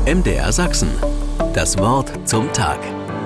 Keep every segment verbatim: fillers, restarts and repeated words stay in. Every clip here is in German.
M D R Sachsen. Das Wort zum Tag.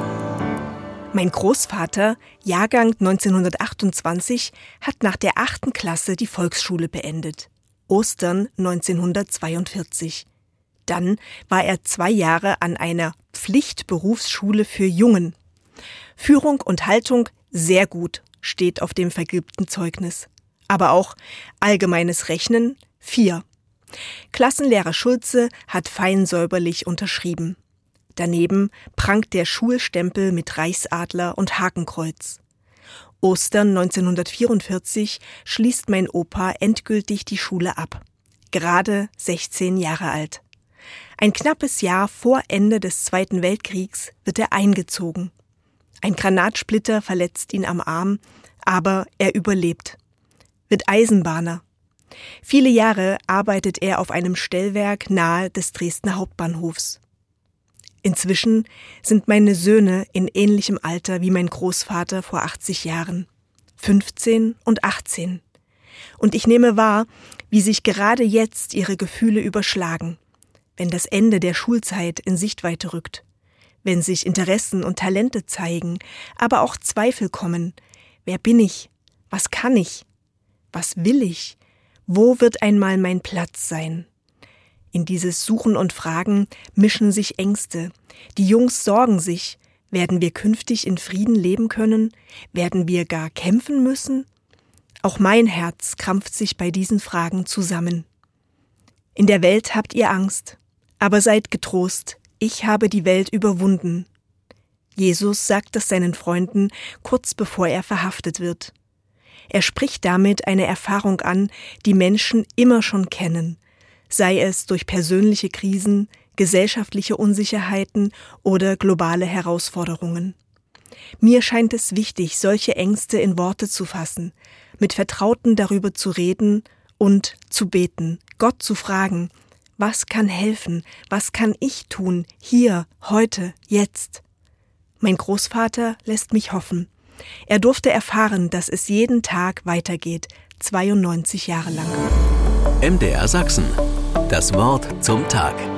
Mein Großvater, Jahrgang neunzehnhundertachtundzwanzig, hat nach der achten Klasse die Volksschule beendet. Ostern neunzehnhundertzweiundvierzig. Dann war er zwei Jahre an einer Pflichtberufsschule für Jungen. Führung und Haltung sehr gut, steht auf dem vergilbten Zeugnis. Aber auch allgemeines Rechnen vier. Klassenlehrer Schulze hat fein säuberlich unterschrieben. Daneben prangt der Schulstempel mit Reichsadler und Hakenkreuz. Ostern neunzehnhundertvierundvierzig schließt mein Opa endgültig die Schule ab. Gerade sechzehn Jahre alt. Ein knappes Jahr vor Ende des Zweiten Weltkriegs wird er eingezogen. Ein Granatsplitter verletzt ihn am Arm, aber er überlebt. Wird Eisenbahner. Viele Jahre arbeitet er auf einem Stellwerk nahe des Dresdner Hauptbahnhofs. Inzwischen sind meine Söhne in ähnlichem Alter wie mein Großvater vor achtzig Jahren, fünfzehn und achtzehn. Und ich nehme wahr, wie sich gerade jetzt ihre Gefühle überschlagen, wenn das Ende der Schulzeit in Sichtweite rückt, wenn sich Interessen und Talente zeigen, aber auch Zweifel kommen. Wer bin ich? Was kann ich? Was will ich? Wo wird einmal mein Platz sein? In dieses Suchen und Fragen mischen sich Ängste. Die Jungs sorgen sich. Werden wir künftig in Frieden leben können? Werden wir gar kämpfen müssen? Auch mein Herz krampft sich bei diesen Fragen zusammen. In der Welt habt ihr Angst, aber seid getrost, ich habe die Welt überwunden. Jesus sagt das seinen Freunden kurz bevor er verhaftet wird. Er spricht damit eine Erfahrung an, die Menschen immer schon kennen, sei es durch persönliche Krisen, gesellschaftliche Unsicherheiten oder globale Herausforderungen. Mir scheint es wichtig, solche Ängste in Worte zu fassen, mit Vertrauten darüber zu reden und zu beten, Gott zu fragen, was kann helfen, was kann ich tun, hier, heute, jetzt? Mein Großvater lässt mich hoffen. Er durfte erfahren, dass es jeden Tag weitergeht, zweiundneunzig Jahre lang. M D R Sachsen. Das Wort zum Tag.